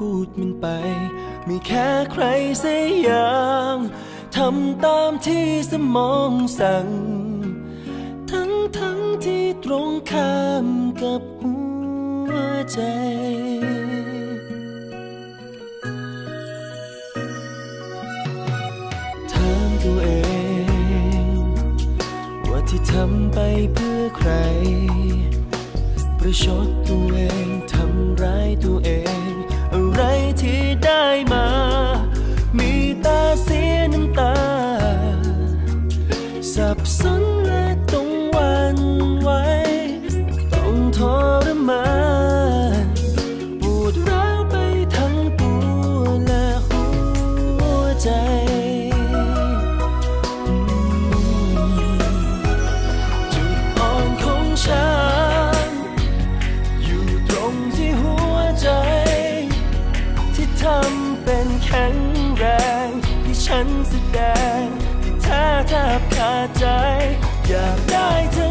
พูดมันไปไม่แค่ใครสักอย่างทำตามที่สมองสั่งทั้งที่ตรงข้ามกับหัวใจถามตัวเองว่าที่ทำไปเพื่อใครประชดตัวเองทำร้ายตัวเองอะไรที่ได้มามีตาเสียน้ำตาสับสนและต้องหวั่นไหวต้องทรมานปวดร้าวไปทั้งตัวและหัวใจจุดอ่อนของฉันอยู่ตรงที่หัวใจที่ทำเป็นแข็งแรงที่ฉันแสดงที่แท้แทบขาดใจอยากได้เธอ